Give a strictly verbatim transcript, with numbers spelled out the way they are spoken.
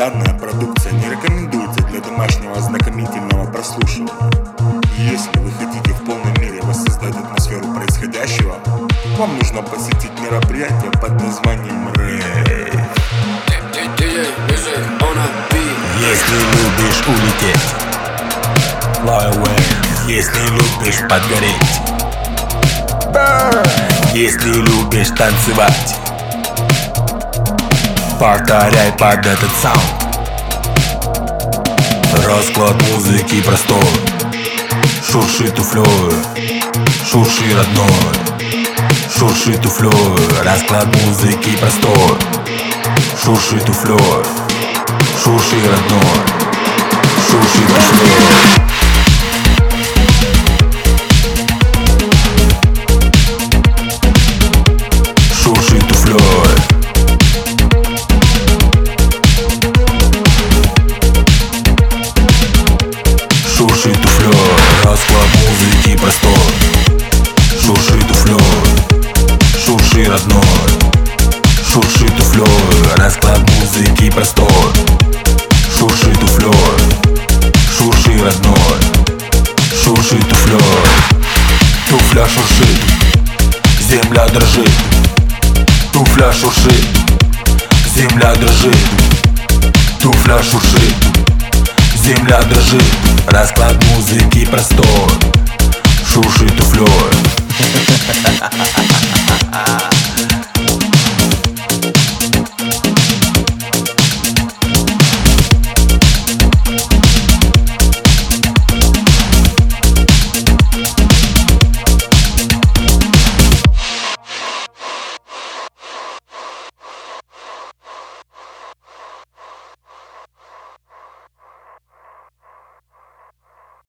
Данная продукция не рекомендуется для домашнего ознакомительного прослушивания. Если вы хотите в полной мере воссоздать атмосферу происходящего, вам нужно посетить мероприятие под названием рейв. Если любишь улететь, fly away. Если любишь подгореть, burn. Если любишь танцевать, повторяй под этот саунд. Расклад музыки простой, шурши туфлёй, шурши родной, шурши туфлёй. Расклад музыки простой, шурши туфлёй, шурши родной, шурши туфлёй. Шурши туфлёй. Шурши туфлёй. Расклад музыки простой, шурши туфлёй, шурши родной, шурши туфлёй. Расклад музыки простой, шурши туфлёй, шурши родной, шурши туфлёй. Туфля шуршит, земля дрожит. Туфля шуршит, земля дрожит. Туфля шуршит, земля дрожит. Расклад музыки простой, шурши туфлёй.